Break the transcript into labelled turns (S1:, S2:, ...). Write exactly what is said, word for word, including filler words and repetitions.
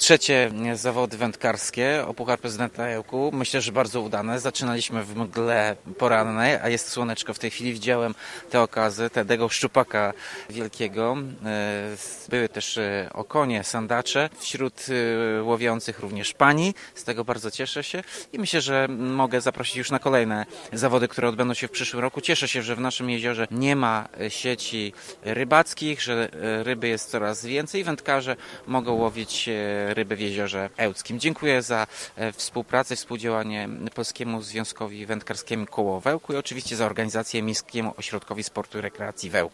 S1: trzecie zawody wędkarskie o Puchar Prezydenta Ełku. Myślę, że bardzo udane. Zaczynaliśmy w mgle porannej, a jest słoneczko w tej chwili. Widziałem te okazy, tego szczupaka wielkiego. Były też okonie, sandacze. Wśród łowiących również pani. Z tego bardzo cieszę się i myślę, że mogę zaprosić już na kolejne zawody, które odbędą się w przyszłym roku. Cieszę się, że w naszym jeziorze nie ma sieci rybackich, że ryby jest coraz więcej. Wędkarze mogą łowić ryby w jeziorze ełckim. Dziękuję za współpracę i współdziałanie Polskiemu Związkowi Wędkarskiemu Koło w Ełku i oczywiście za organizację Miejskiemu Ośrodkowi Sportu i Rekreacji w Ełku.